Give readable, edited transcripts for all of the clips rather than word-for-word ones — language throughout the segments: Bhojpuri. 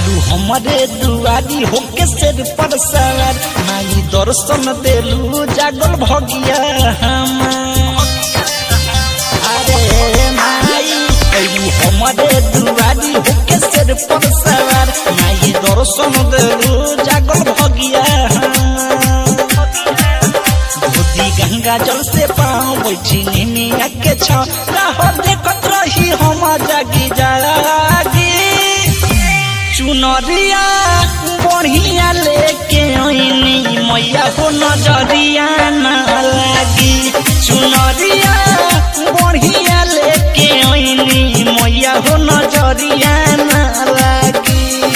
आइलू हमारे दुआरी होके सिर पर सवार माई दर्शन देलू जागल भगिया अरे माई आइलू हमारे दुआरी होके सिर पर सवार माई दर्शन देलू जागल भगिया धोती गंगा जल से पाँव बैठी निमिया के छाह देखत रही हम जागी जागी चुनरिया बढ़िया लेके आईनी मैया हो नजरिया ना लागी चुनरिया बढ़िया लेके आईनी मैया हो नजरिया ना लागी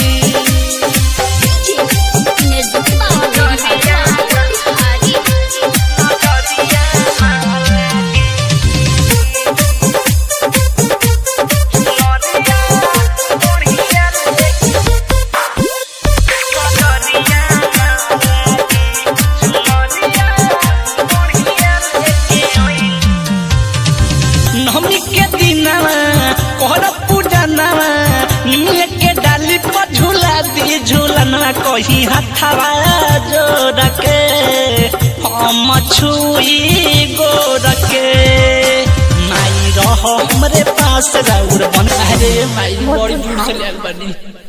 नवमी के दिनवा कहर पूजनवा निमिया के डाली पर झूला दी झूलनवा कही हथवा जोड़ के हम छुई गोड़ के माई रह हमरे पास राउर बन रे माई बड़ी दूर से ले बनी।